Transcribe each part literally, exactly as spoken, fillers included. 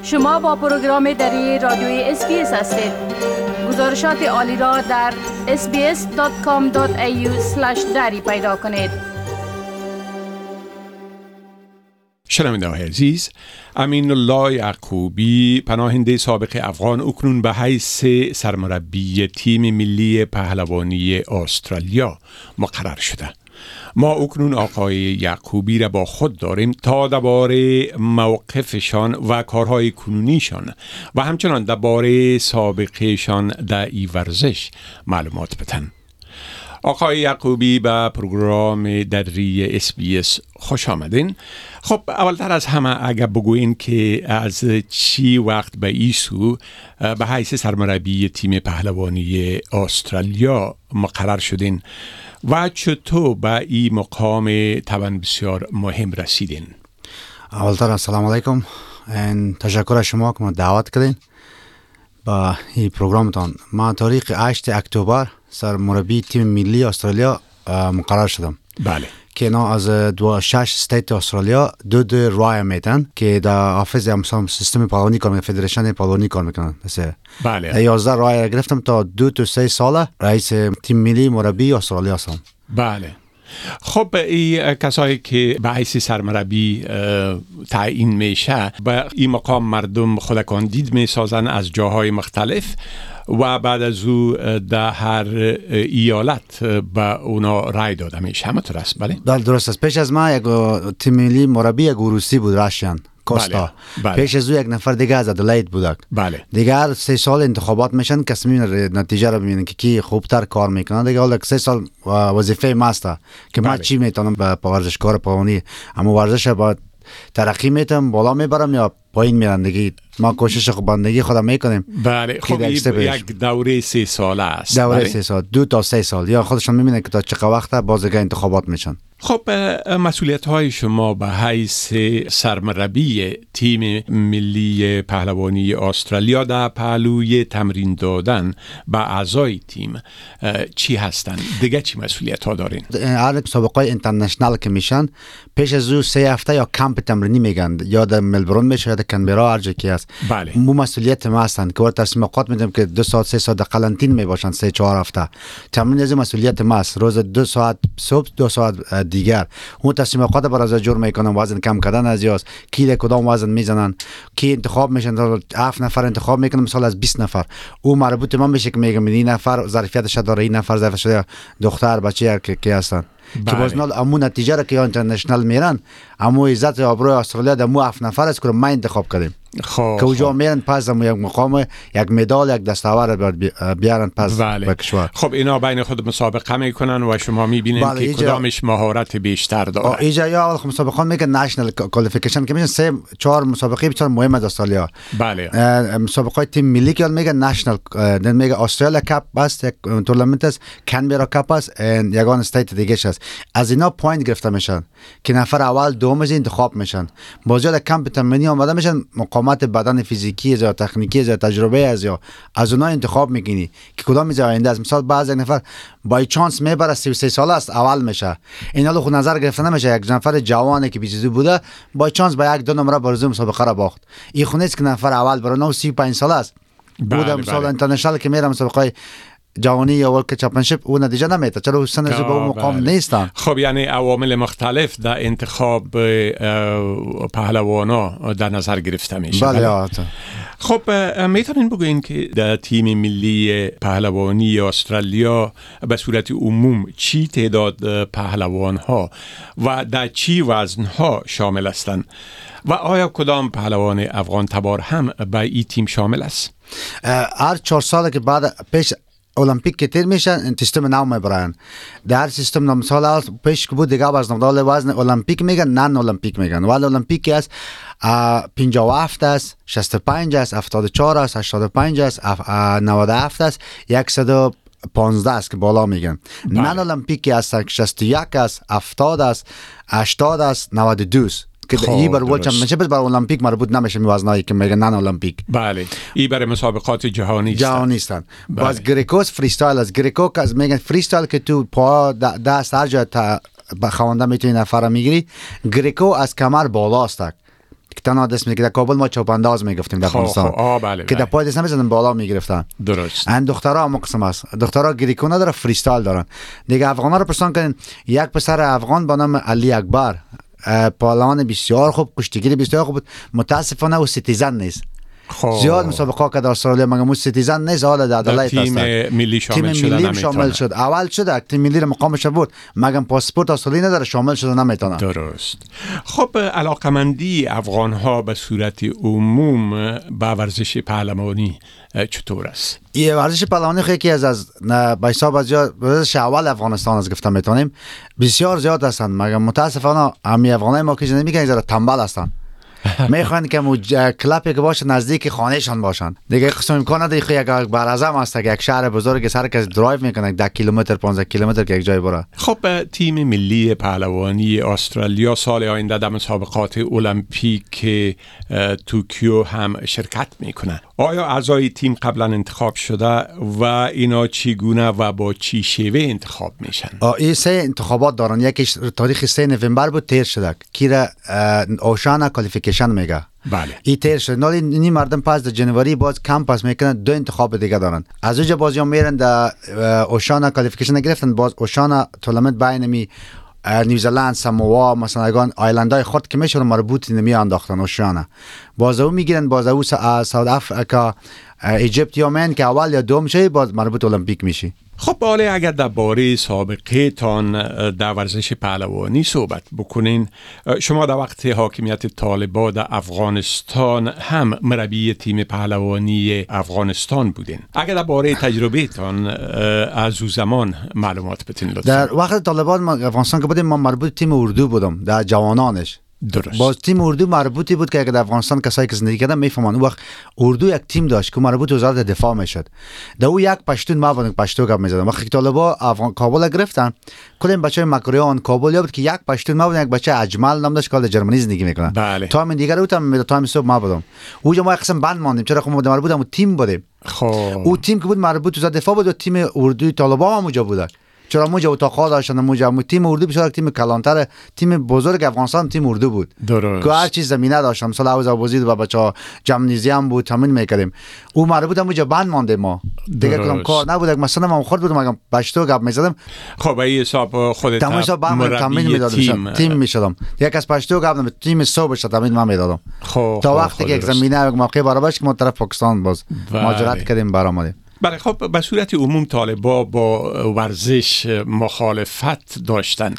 شما با پروگرام دری رادیوی اس بی اس هستید. گزارشات عالی را در اس بی اس دات کام دات ای یو اسلش دری پیدا کنید. شنونده های عزیز، امین الله یعقوبی پناهنده سابق افغان اکنون به حیث سرمربی تیم ملی پهلوانی استرالیا مقرر شده. ما اکنون آقای یعقوبی را با خود داریم تا درباره موقفشان و کارهای کنونیشان و همچنان درباره سابقهشان در این ورزش معلومات بدن. آقای یعقوبی به پروگرام دری اس بی اس خوش آمدین. خب اولتر از همه اگر بگوین که از چی وقت به ایسو به حیث سرمربی تیم پهلوانی استرالیا مقرر شدین و چطور به این مقام طبعا بسیار مهم رسیدین؟ اولتر السلام علیکم، تشکر از شما که ما دعوت کردین با این پروگرامتان. ما تاریخ هشت اکتبر سرمربی تیم ملی استرالیا مقرر شدم. بله. که اینا از دو شش استیت استرالیا دو دو رای میتن که در آفیس همسان سیستم پهلوانی کار میکنن، فدراسیون پهلوانی کار میکنن. مثلا بله. یازده رای گرفتم تا دو تا سه ساله رئیس تیم ملی مربی استرالیا هستم. بله. خب این کسایی که به حیث سرمربی تعیین میشه به این مقام مردم خود کاندید میسازن از جاهای مختلف و بعد از او در هر ایالت به اونا رای داده میشه. همینطور است؟ بله. بله درست است. پیش از ما یک تیم ملی مربی یک روسی بود، راشیان کوستا. بله. پیش از او یک نفر دیگه از ادلاید بود. بله. دیگه سه سال انتخابات میشن، کسی میبینه نتیجه رو ببینن که کی خوبتر کار میکنه. دیگه حالا سه سال وظیفه ماسته که بله. من چی میتونم به ورزشکار پهلوانی، اما ورزش با ترقی میتونم بالا میبرم یا پایین میرم. دیگه ما کوشش خود بندگی خودم میکنیم. بله. خب یک دوره سه ساله است. دوره بله. سه سال، دو تا سه سال، یا خودشون میبینن که تا چه وقت بازیگر انتخابات میشن. خب مسئولیت های شما به حیث سرمربی تیم ملی پهلوانی استرالیا در پهلوی تمرین دادن به اعضای تیم چی هستند؟ دیگه چی مسئولیت ها دارین؟ هر مسابقه اینترنشنال که میشن پیش از او سه هفته یا کمپ تمرینی میگن، یا در ملبورن میشه یا در کانبرا، هر جا که هست. بله. مو مسئولیت ما هستند که ورته مسابقات میدم که دو ساعت سه ساعت در قرنطینه میباشن، سه چهار هفته تمرین. از مسئولیت ما است. روز دو ساعت صبح، دو ساعت دیگر اون تصمیمات برای از جور میکنن، وزن کم کردن از یاس، کی کدام وزن میزنن، کی انتخاب میشن، هفت نفر انتخاب میکنن مثلا از بیست نفر. او مربوط من میشه که میگم این نفر ظرفیتش داره، این نفر ظرفیتش داره، دختر بچه که کی هستن. بله. که بازنال امون نتیجه را که اینترنشنال میرن، امو عزت آبروی استرالیا دمو هفت نفر است که ما انتخاب کردیم. خب که اونجا میرن پس هم یک مقام، یک مدال، یک دستاورد بیارن پس. بله. به کشور. خب اینا بین خود مسابقه میکنن و شما میبینید بله. که کدامش مهارت بیشتر داره. اینجا یا اول مسابقه میگن نشنال کوالیفیکیشن که میشن سه چهار مسابقه بسیار مهم از استرالیا. بله. مسابقه تیم ملی که میگن نشنال، دن میگه استرالیا کاپ است، یک تورنمنت است، کانبرا کاپ است، یگان استیت دیگه است. از اینا پوینت گرفته میشن که نفر اول دوم از انتخاب میشن. بازار کمپ تمرینی اومده میشن، مقامات بدن فیزیکی یا تکنیکی یا تجربه از یا از اونها انتخاب میکنی که کدام از آینده است. مثلا بعضی نفر بای چانس میبره سی و سه ساله است اول میشه، اینا رو خود نظر گرفته نمیشه. یک نفر جوانی که بیست بوده بای چانس با یک دو نمره برزو مسابقه را باخت. این خونه است که نفر اول برای نو سی و پنج ساله است. بله. بوده مثلا اینترنشنال که میره مسابقه جوانی یا ورلد چمپیونشیپ اون نتیجه نمیده، چرا سن از به اون مقام بله. نیستن. خب یعنی عوامل مختلف در انتخاب پهلوانا در نظر گرفته میشه. بله. بله. خب میتونین بگوین که در تیم ملی پهلوانی استرالیا به صورت عموم چی تعداد پهلوان ها و در چی وزن ها شامل هستند و آیا کدام پهلوان افغان تبار هم به این تیم شامل است؟ هر چهار سال که بعد پیش المپیک که تیر میشن سیستم نو میبرن. در سیستم نو مثلا پیش که بود دیگه وزن دال وزن المپیک میگن، نان المپیک میگن. ولی المپیک است پنجاه و هفت است، شصت و پنج است، هفتاد و چهار است، هشتاد و پنج است، نود و هفت است، صد و پانزده است که بالا میگن. بله. نان المپیک است که شصت و یک است، هفتاد است، هشتاد است، نود و دو است. که این بر ورلد چمپیونشیپ بر المپیک مربوط نمیشه، وزنایی که میگن نان المپیک. بله. این برای مسابقات جهانی است. جهانی است. باز گریکوس فری استایل است. گریکو که میگن فری استایل که تو پا دست هر جا تا خوانده میتونی نفر میگیری. گریکو از کمر بالا است. تنها دست میگیره. کابل ما چوب انداز میگفتیم در افغانستان آه بله که در پای دست نمیزدن بالا میگرفتن. درست. این دخترها هم قسم است. دخترها گریکو نداره، فریستایل دارن. دیگه افغانا رو پرسان کنین، یک پسر افغان به نام علی اکبر پهلوان بسیار خوب، کشتیگیر بسیار خوب بود، متاسفانه او سیتیزن نیست. خواه. زیاد مسابقه که در استرالیا مگه مو سیتیزن نیست، حالا در ادلایت تیم ملی شامل شده تیم ملی شامل شد. اول شده تیم ملی رو مقامش بود، مگه پاسپورت استرالی نداره، شامل شده نمیتونه. درست. خب علاقمندی افغان ها به صورت عموم به ورزش پهلوانی چطور است؟ این ورزش پهلوانی خیلی از از به حساب از ورزش اول افغانستان از گفته میتونیم بسیار زیاد هستند، مگه متاسفانه همین افغانای ما که زندگی میکنن زیاد تنبل هستند. میخوان که مو کلپی که باشه نزدیک خانهشان باشن. دیگه قسم امکان نداره خو یک بر اعظم است که یک شهر بزرگ سر کس درایو میکنه ده کیلومتر پانزده کیلومتر که یک جای بره. خب تیم ملی پهلوانی استرالیا سال آینده در مسابقات المپیک توکیو هم شرکت میکنه. آیا اعضای تیم قبلا انتخاب شده و اینا چگونه و با چی شیوه انتخاب میشن؟ این سه انتخابات دارن. یکیش تاریخ سه نوامبر بود تیر شده که اوشانا کوالیفیکیشن میگه. بله. این تیر شد. نالی این مردم پس در جنوری باز کمپاس میکنن، دو انتخاب دیگه دارن. از اونجا بازی هم میرن در اوشانا کوالیفیکیشن گرفتن، باز اوشانا تورنمنت بین می نیوزلند، ساموا، مثلا اگان آیلندهای خود که میشون مربوط نمی انداختن اوشانا. باز او میگیرن، باز او ساوت افریقا، ایجیپت یا من که اول یا دوم شی باز مربوط المپیک میشی. خب باله اگر درباره سابقه تان در ورزش پهلوانی صحبت بکنین، شما در وقت حاکمیت طالبان در افغانستان هم مربی تیم پهلوانی افغانستان بودین. اگر درباره تجربه تان از او زمان معلومات بتین لطفا. در وقت طالبان ما افغانستان که بودیم ما مربوط تیم اردو بودم در جوانانش. درست. باز تیم اردو مربوطی بود که اگر در افغانستان کسایی که زندگی کردن میفهمن اون وقت اردو یک تیم داشت که مربوط وزارت دفاع میشد. در او یک پشتون ما بودیم، پشتو گپ میزدن. وقتی طالبا افغان کابل گرفتن، کلیم بچهای مکریان کابل یا بود که یک پشتون ما بودیم، یک بچه اجمل نام داشت که در جرمنی زندگی میکنه. بله. تا من دیگه اوتم می تا من صبح ما بودم. اونجا ما قسم بند ماندیم چرا خود مربوط هم تیم بودیم. خب او تیم که بود مربوط وزارت دفاع بود و تیم اردوی طالبان هم اونجا بود. چرا موجا اتاقا داشتن، موجا مو تیم اردو بسیار تیم کلانتر، تیم بزرگ افغانستان تیم اردو بود. درست. که هر چیز زمینه داشتم، مثلا اوز ابوزید و بچا جمنیزی هم بود، تمرین میکردیم. او مربوط موجا بند مانده ما. دیگه کدام کار نبود، مثلا من خود بودم اگه بچتو گپ میزدم. خب این حساب خودت تمرین میدادم، تیم میشدم. یک از پشتو گپ تیم صبح شد تمرین من میدادم. خب تا وقتی که زمینه موقع برابرش که ما طرف پاکستان باز مهاجرت کردیم برآمدیم. بله. خب به صورت عموم طالبا با ورزش مخالفت داشتن.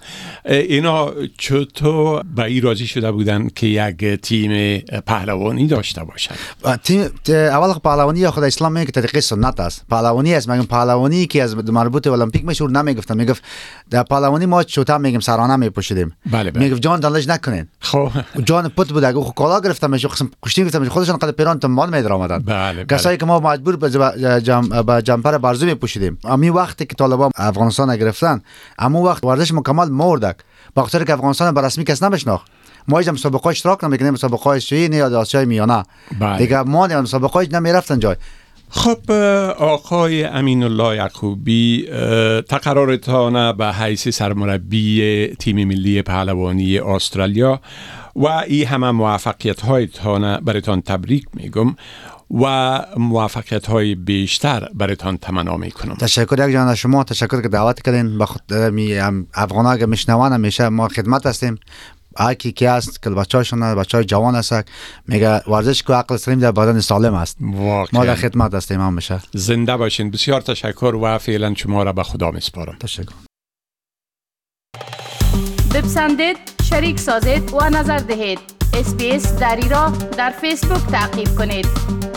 اینا چطور به این راضی شده بودن که یک تیم پهلوانی داشته باشن؟ تیم اول پهلوانی یا خود اسلام میگه که طریقه سنت است. پهلوانی است، میگم پهلوانی که از مربوط به المپیک مشهور نمیگفتن، میگفت در پهلوانی ما چوتا میگیم سرانه میپوشیدیم. بله بله. میگفت جان دانلج نکنین. خب جان پت بود اگه کالا گرفتم میشه قسم کشتی گرفتم خودشون قد پیران تنبال میدرآمدن. بله. کسایی که ما مجبور به جام با جمپر بارزو میپوشیدیم. امی وقتی که طالبان افغانستان گرفتن، اما وقت ورزش مکمل مردک. با خاطر که افغانستان به رسمی کس نمیشناخت. ما هیچ مسابقه اشتراک نمیکنیم، مسابقه آسیایی یا آسیای میانه. بله. دیگه ما نه مسابقه نمیرفتن جای. خب آقای امین الله یعقوبی، تقررتان به حیث سرمربی تیم ملی پهلوانی استرالیا و این همه موفقیت هایتان برایتان تبریک میگم و موفقیت های بیشتر برایتان تمنا میکنم. تشکر یک جان از شما، تشکر که دعوت کردین. بخاطر می افغانا که میشنوان همیشه ما خدمت هستیم. هر کی کی است که بچه‌شون بچه‌های جوان است میگه ورزش کو عقل سلیم در بدن سالم است. ما در خدمت هستیم همیشه. زنده باشین. بسیار تشکر و فعلا شما را به خدا میسپارم. تشکر. بپسندید، شریک سازید و نظر دهید. اس بی اس دری را در فیسبوک تعقیب کنید.